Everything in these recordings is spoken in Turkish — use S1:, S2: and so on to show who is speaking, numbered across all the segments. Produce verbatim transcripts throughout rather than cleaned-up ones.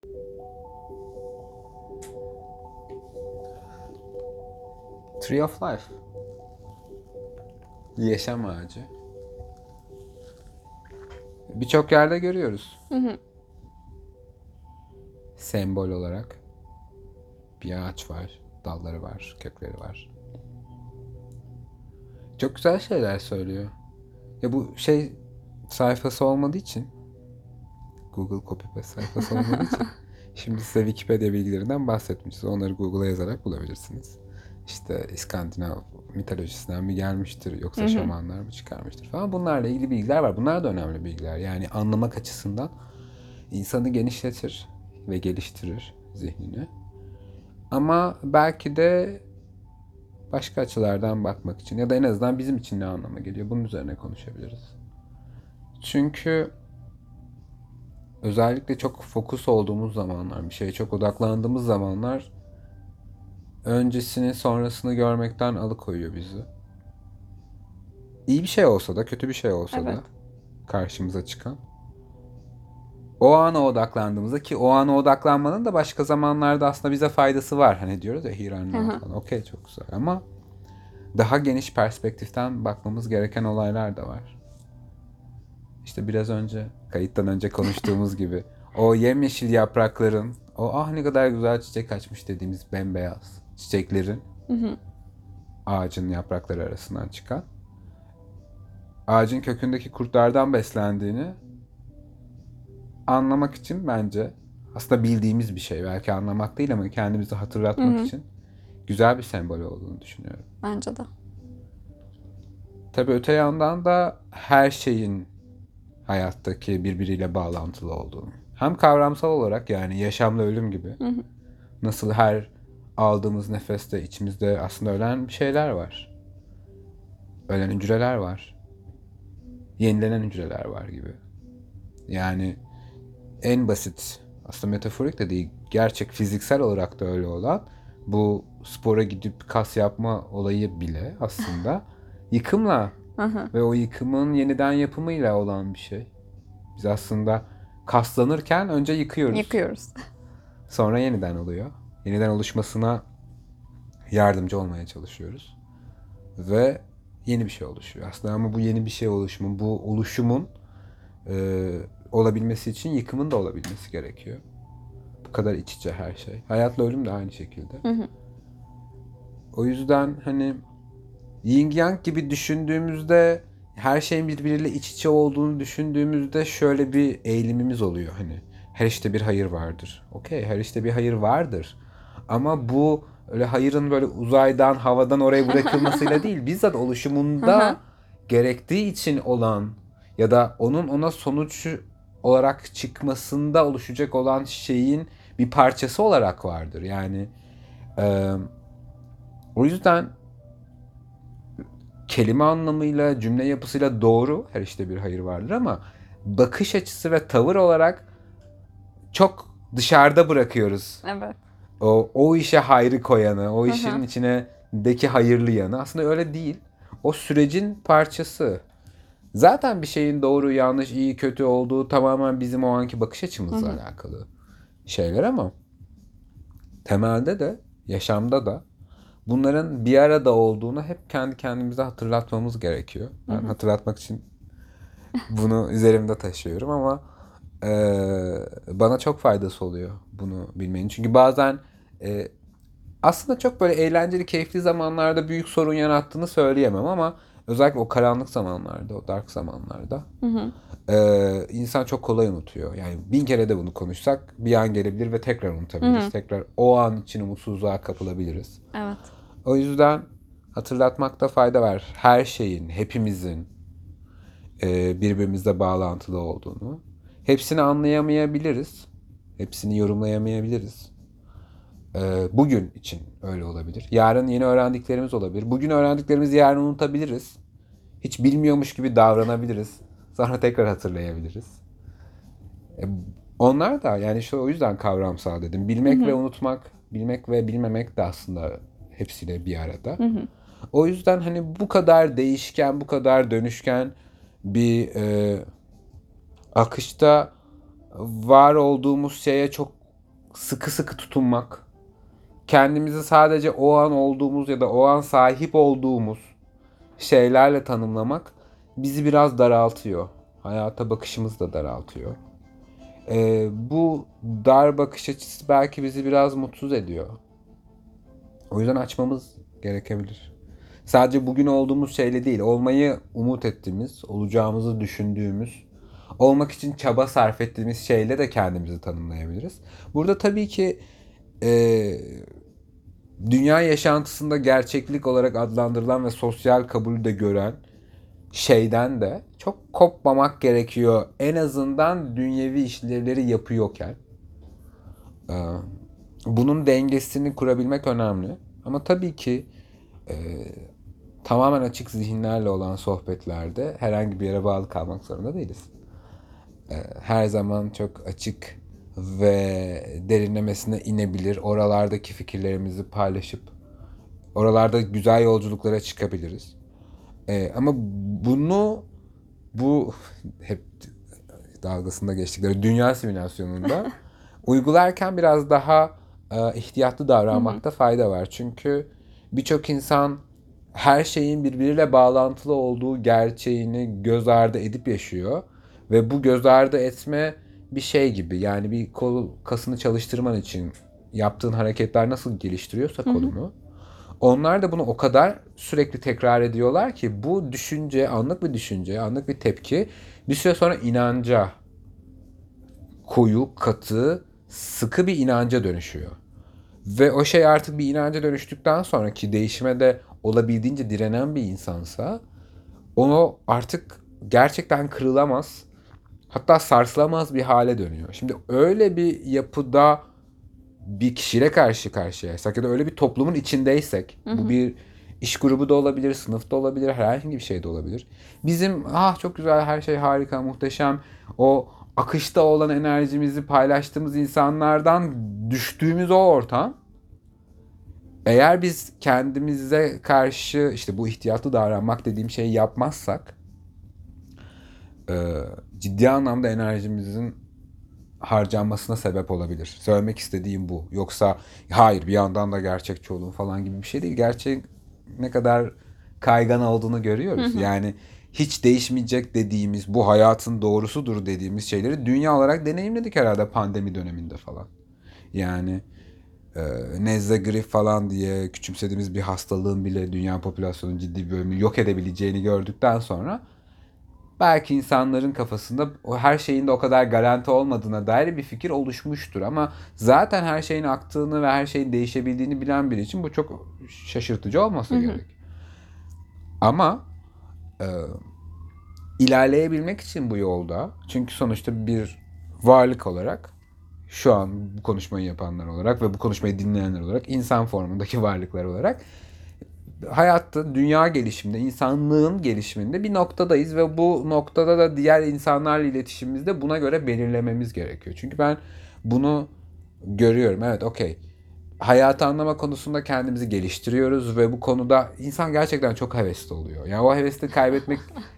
S1: Tree of Life. Yaşam ağacı. Birçok yerde görüyoruz.
S2: Hı hı.
S1: Sembol olarak. Bir ağaç var. Dalları var. Kökleri var. Çok güzel şeyler söylüyor. Ya bu şey sayfası olmadığı için, Google Copy Paste sayfası olmadığı için şimdi size Wikipedia bilgilerinden bahsetmişiz. Onları Google'a yazarak bulabilirsiniz. İşte İskandinav mitolojisinden mi gelmiştir yoksa
S2: Hı hı.
S1: şamanlar mı çıkarmıştır falan. Bunlarla ilgili bilgiler var. Bunlar da önemli bilgiler. Yani anlamak açısından insanı genişletir ve geliştirir zihnini. Ama belki de başka açılardan bakmak için ya da en azından bizim için ne anlama geliyor bunun üzerine konuşabiliriz. Çünkü özellikle çok fokus olduğumuz zamanlar, bir şeye çok odaklandığımız zamanlar öncesini sonrasını görmekten alıkoyuyor bizi. İyi bir şey olsa da kötü bir şey olsa
S2: Evet.
S1: da karşımıza çıkan. O ana odaklandığımızda, ki o ana odaklanmanın da başka zamanlarda aslında bize faydası var. Hani diyoruz ya here and
S2: Hı
S1: now
S2: hı.
S1: falan. Okey, çok güzel ama daha geniş perspektiften bakmamız gereken olaylar da var. İşte biraz önce kayıttan önce konuştuğumuz gibi o yemyeşil yaprakların, o ah ne kadar güzel çiçek açmış dediğimiz bembeyaz çiçeklerin
S2: Hı hı.
S1: ağacın yaprakları arasından çıkan, ağacın kökündeki kurtlardan beslendiğini anlamak için bence aslında bildiğimiz bir şey. Belki anlamak değil ama kendimizi
S2: Hı
S1: hatırlatmak
S2: hı.
S1: için güzel bir sembol olduğunu düşünüyorum.
S2: Bence de.
S1: Tabii öte yandan da her şeyin hayattaki birbiriyle bağlantılı olduğunu. Hem kavramsal olarak, yani yaşamla ölüm gibi.
S2: Hı hı.
S1: Nasıl her aldığımız nefeste içimizde aslında ölen bir şeyler var. Ölen hücreler var. Yenilenen hücreler var gibi. Yani en basit, aslında metaforik de değil, gerçek fiziksel olarak da öyle olan bu spora gidip kas yapma olayı bile aslında yıkımla
S2: Hı hı.
S1: ve o yıkımın yeniden yapımıyla olan bir şey. Biz aslında kaslanırken önce yıkıyoruz.
S2: Yıkıyoruz.
S1: Sonra yeniden oluyor. Yeniden oluşmasına yardımcı olmaya çalışıyoruz. Ve yeni bir şey oluşuyor. Aslında ama bu yeni bir şey oluşumu, bu oluşumun e, olabilmesi için yıkımın da olabilmesi gerekiyor. Bu kadar iç içe her şey. Hayatla ölüm de aynı şekilde.
S2: Hı hı.
S1: O yüzden hani yin yang gibi düşündüğümüzde, her şeyin birbiriyle iç içe olduğunu düşündüğümüzde şöyle bir eğilimimiz oluyor hani. Her işte bir hayır vardır. Okey, her işte bir hayır vardır. Ama bu öyle hayırın böyle uzaydan, havadan oraya bırakılmasıyla değil, bizzat
S2: Hı hı.
S1: oluşumunda gerektiği için olan ya da onun ona sonuç olarak çıkmasında oluşacak olan şeyin bir parçası olarak vardır. Yani e, o yüzden kelime anlamıyla, cümle yapısıyla doğru, her işte bir hayır vardır ama bakış açısı ve tavır olarak çok dışarıda bırakıyoruz.
S2: Evet.
S1: O, o işe hayrı koyanı, o
S2: Hı
S1: işin
S2: hı.
S1: içindeki hayırlı yanı. Aslında öyle değil. O sürecin parçası. Zaten bir şeyin doğru, yanlış, iyi, kötü olduğu tamamen bizim o anki bakış
S2: Hı
S1: açımızla
S2: hı.
S1: alakalı şeyler ama temelde de, yaşamda da bunların bir arada olduğunu hep kendi kendimize hatırlatmamız gerekiyor.
S2: Hı
S1: Ben
S2: hı.
S1: hatırlatmak için bunu üzerimde taşıyorum ama eee, bana çok faydası oluyor bunu bilmenin. Çünkü bazen eee, aslında çok böyle eğlenceli, keyifli zamanlarda büyük sorun yarattığını söyleyemem ama özellikle o karanlık zamanlarda, o dark zamanlarda
S2: Hı hı.
S1: eee, insan çok kolay unutuyor. Yani bin kere de bunu konuşsak bir an gelebilir ve tekrar
S2: Hı
S1: unutabiliriz.
S2: hı.
S1: Tekrar o an için umutsuzluğa kapılabiliriz.
S2: Evet.
S1: O yüzden hatırlatmakta fayda var. Her şeyin, hepimizin e, birbirimizle bağlantılı olduğunu. Hepsini anlayamayabiliriz. Hepsini yorumlayamayabiliriz. E, bugün için öyle olabilir. Yarın yeni öğrendiklerimiz olabilir. Bugün öğrendiklerimizi yarın unutabiliriz. Hiç bilmiyormuş gibi davranabiliriz. Sonra tekrar hatırlayabiliriz. E, onlar da yani şu o yüzden kavramsal dedim.
S2: Hı
S1: Bilmek ve
S2: hı.
S1: unutmak, bilmek ve bilmemek de aslında hepsiyle bir arada.
S2: Hı hı.
S1: O yüzden hani bu kadar değişken, bu kadar dönüşken bir e, akışta var olduğumuz şeye çok sıkı sıkı tutunmak, kendimizi sadece o an olduğumuz ya da o an sahip olduğumuz şeylerle tanımlamak bizi biraz daraltıyor. Hayata bakışımızı da daraltıyor. Ee, bu dar bakış açısı belki bizi biraz mutsuz ediyor. O yüzden açmamız gerekebilir. Sadece bugün olduğumuz şeyle değil, olmayı umut ettiğimiz, olacağımızı düşündüğümüz, olmak için çaba sarf ettiğimiz şeyle de kendimizi tanımlayabiliriz. Burada tabii ki e, dünya yaşantısında gerçeklik olarak adlandırılan ve sosyal kabulü de gören şeyden de çok kopmamak gerekiyor. En azından dünyevi işlevleri yapıyorken. Ee, bunun dengesini kurabilmek önemli. Ama tabii ki e, tamamen açık zihinlerle olan sohbetlerde herhangi bir yere bağlı kalmak zorunda değiliz. Ee, her zaman çok açık ve derinlemesine inebilir. Oralardaki fikirlerimizi paylaşıp oralarda güzel yolculuklara çıkabiliriz. Ee, ama bunu bu hep dalgasında geçtikleri dünya simülasyonunda uygularken biraz daha e, ihtiyatlı davranmakta fayda var. Çünkü birçok insan her şeyin birbiriyle bağlantılı olduğu gerçeğini göz ardı edip yaşıyor. Ve bu göz ardı etme bir şey gibi. Yani bir kol kasını çalıştırman için yaptığın hareketler nasıl geliştiriyorsa kolunu. Onlar da bunu o kadar sürekli tekrar ediyorlar ki bu düşünce, anlık bir düşünce, anlık bir tepki bir süre sonra inanca, koyu, katı, sıkı bir inanca dönüşüyor. Ve o şey artık bir inanca dönüştükten sonraki değişime de olabildiğince direnen bir insansa onu artık gerçekten kırılamaz, hatta sarsılamaz bir hale dönüyor. Şimdi öyle bir yapıda bir kişiyle karşı karşıyaysak ya da öyle bir toplumun içindeysek, hı hı. Bu bir iş grubu da olabilir, sınıf da olabilir, herhangi bir şey de olabilir. Bizim ah çok güzel, her şey harika, muhteşem, o akışta olan enerjimizi paylaştığımız insanlardan düştüğümüz o ortam, eğer biz kendimize karşı işte bu ihtiyatlı davranmak dediğim şeyi yapmazsak ciddi anlamda enerjimizin harcanmasına sebep olabilir. Söylemek istediğim bu. Yoksa hayır bir yandan da gerçekçi olun falan gibi bir şey değil. Gerçek ne kadar kaygan olduğunu görüyoruz. Hı hı. Yani hiç değişmeyecek dediğimiz, bu hayatın doğrusudur dediğimiz şeyleri dünya olarak deneyimledik herhalde pandemi döneminde falan. Yani e, nezle, grip falan diye küçümsediğimiz bir hastalığın bile dünya popülasyonunun ciddi bir bölümünü yok edebileceğini gördükten sonra belki insanların kafasında o her şeyin de o kadar garanti olmadığına dair bir fikir oluşmuştur. Ama zaten her şeyin aktığını ve her şeyin değişebildiğini bilen biri için bu çok şaşırtıcı olmasa gerek. Ama e, ilerleyebilmek için bu yolda, çünkü sonuçta bir varlık olarak, şu an bu konuşmayı yapanlar olarak ve bu konuşmayı dinleyenler olarak, insan formundaki varlıklar olarak hayatta, dünya gelişiminde, insanlığın gelişiminde bir noktadayız ve bu noktada da diğer insanlarla iletişimimizde buna göre belirlememiz gerekiyor. Çünkü ben bunu görüyorum. Evet, okey. Hayatı anlama konusunda kendimizi geliştiriyoruz ve bu konuda insan gerçekten çok hevesli oluyor. Yani o hevesini kaybetmek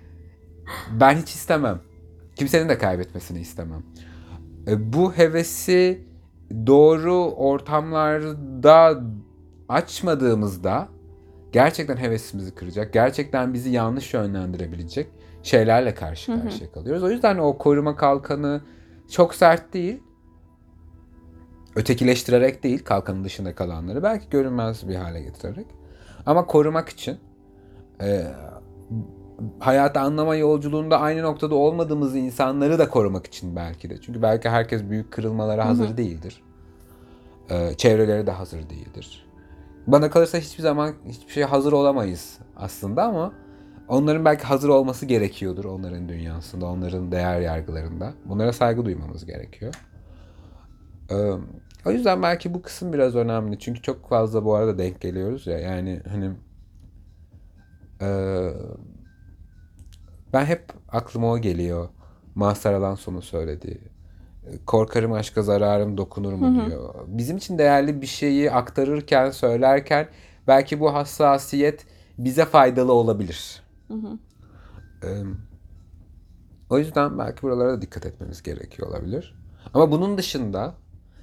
S1: ben hiç istemem. Kimsenin de kaybetmesini istemem. Bu hevesi doğru ortamlarda açmadığımızda gerçekten hevesimizi kıracak, gerçekten bizi yanlış yönlendirebilecek şeylerle karşı karşıya kalıyoruz. O yüzden o koruma kalkanı çok sert değil, ötekileştirerek değil, kalkanın dışında kalanları belki görünmez bir hale getirerek. Ama korumak için, e, hayatı anlama yolculuğunda aynı noktada olmadığımız insanları da korumak için belki de. Çünkü belki herkes büyük kırılmalara hazır hı hı. değildir. E, çevreleri de hazır değildir. Bana kalırsa hiçbir zaman hiçbir şeye hazır olamayız aslında ama onların belki hazır olması gerekiyordur, onların dünyasında, onların değer yargılarında. Bunlara saygı duymamız gerekiyor. Ee, o yüzden belki bu kısım biraz önemli. Çünkü çok fazla bu arada denk geliyoruz ya. Yani hani e, ben hep aklıma o geliyor. Mazhar Alanson'un söylediği. Korkarım aşka zararım dokunur mu hı hı. diyor. Bizim için değerli bir şeyi aktarırken, söylerken belki bu hassasiyet bize faydalı olabilir. Hı hı. Ee, o yüzden belki buralara da dikkat etmemiz gerekiyor olabilir. Ama bunun dışında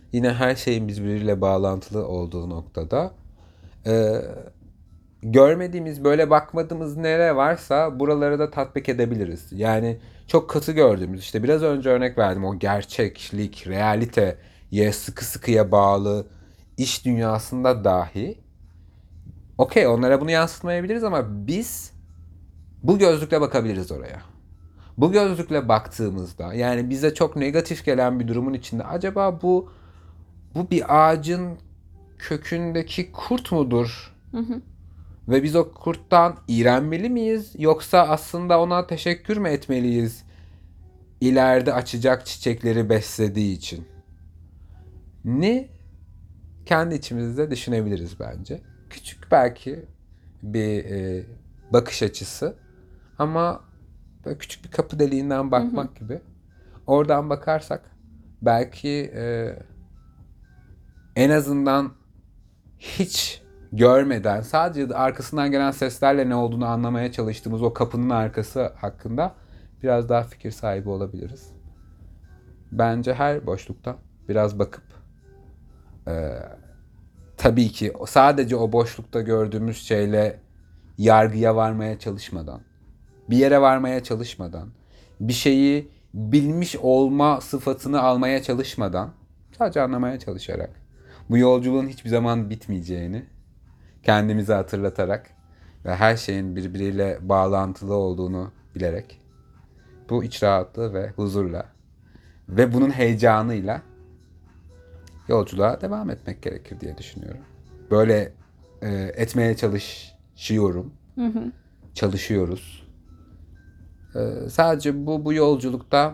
S1: yine her şeyin birbiriyle bağlantılı olduğu noktada e, görmediğimiz, böyle bakmadığımız nere varsa buraları da tatbik edebiliriz. Yani çok katı gördüğümüz, işte biraz önce örnek verdim, o gerçeklik, realiteye sıkı sıkıya bağlı iş dünyasında dahi okey, onlara bunu yansıtmayabiliriz ama biz bu gözlükle bakabiliriz oraya. Bu gözlükle baktığımızda, yani bize çok negatif gelen bir durumun içinde acaba bu bu bir ağacın kökündeki kurt mudur?
S2: Hı hı.
S1: Ve biz o kurttan iğrenmeli miyiz? Yoksa aslında ona teşekkür mü etmeliyiz? İleride açacak çiçekleri beslediği için. Ne? Kendi içimizde düşünebiliriz bence. Küçük belki bir e, bakış açısı. Ama böyle küçük bir kapı deliğinden bakmak hı hı. gibi. Oradan bakarsak belki e, en azından hiç görmeden sadece arkasından gelen seslerle ne olduğunu anlamaya çalıştığımız o kapının arkası hakkında biraz daha fikir sahibi olabiliriz. Bence her boşluktan biraz bakıp e, tabii ki sadece o boşlukta gördüğümüz şeyle yargıya varmaya çalışmadan, bir yere varmaya çalışmadan, bir şeyi bilmiş olma sıfatını almaya çalışmadan, sadece anlamaya çalışarak, bu yolculuğun hiçbir zaman bitmeyeceğini kendimize hatırlatarak ve her şeyin birbiriyle bağlantılı olduğunu bilerek, bu iç rahatlığı ve huzurla ve bunun heyecanıyla yolculuğa devam etmek gerekir diye düşünüyorum. Böyle e, etmeye çalışıyorum.
S2: Hı hı.
S1: Çalışıyoruz. E, sadece bu bu yolculukta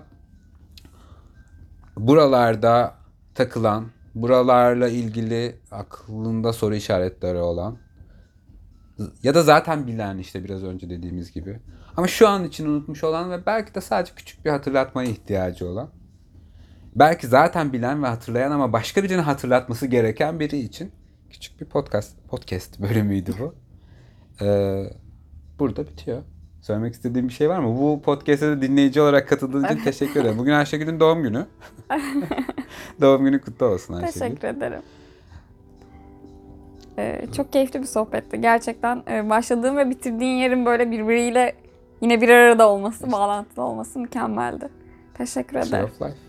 S1: buralarda takılan, buralarla ilgili aklında soru işaretleri olan ya da zaten bilen, işte biraz önce dediğimiz gibi, ama şu an için unutmuş olan ve belki de sadece küçük bir hatırlatmaya ihtiyacı olan, belki zaten bilen ve hatırlayan ama başka birinin hatırlatması gereken biri için küçük bir podcast podcast bölümüydü bu. Ee, burada bitiyor. Söylemek istediğim bir şey var mı? Bu podcast'e de dinleyici olarak katıldığın için teşekkür ederim. Bugün Ayşegül'ün doğum günü. Doğum günü kutlu olsun Ayşegül.
S2: Teşekkür ederim. Ee, çok keyifli bir sohbetti. Gerçekten e, başladığın ve bitirdiğin yerin böyle birbiriyle yine bir arada olması, bağlantılı olması mükemmeldi. Teşekkür ederim.
S1: Of life.